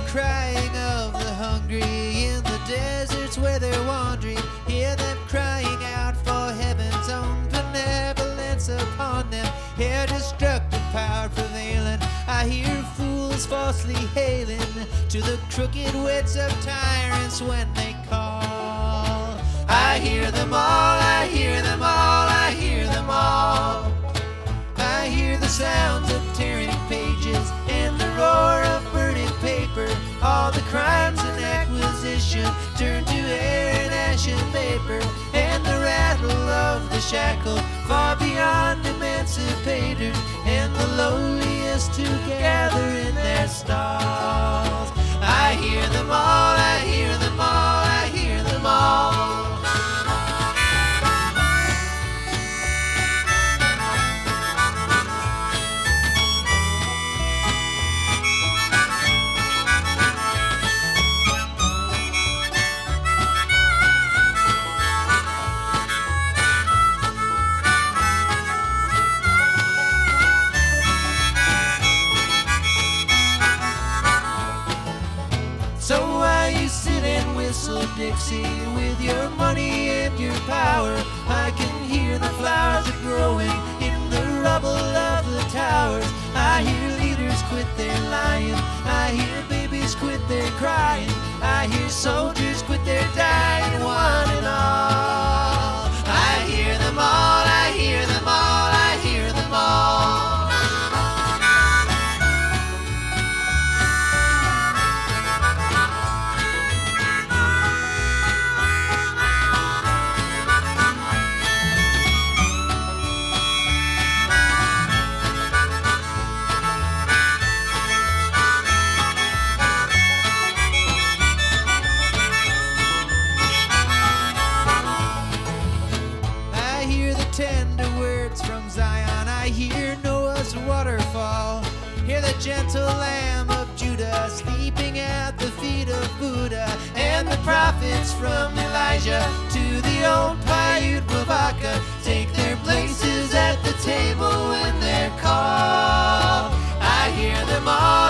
crying of the hungry in the deserts where they're wandering. Hear them crying out for heaven's own benevolence upon them. Hear destructive power prevailing. I hear fools falsely hailing to the crooked wits of tyrants when they call. I hear them all, I hear them all, I hear them all. I hear the sounds of tearing pages and the roar of burning paper. All the crimes and acquisition turn to air and ash and vapor, and the rattle of the shackle far beyond emancipators, and the lowliest to gather in their stalls. I hear them all, I hear them all, I hear them all. So while you sit and whistle Dixie with your money and your power, I can hear the flowers are growing in the rubble of the towers. I hear leaders quit their lying, I hear babies quit their crying, I hear soldiers quit their dying, one and all. I hear them all, I hear them all, I hear them all. Tender words from Zion, I hear Noah's waterfall. Hear the gentle Lamb of Judah sleeping at the feet of Buddha, and the prophets from Elijah to the old Paiute Wavaka take their places at the table when they're called. I hear them all.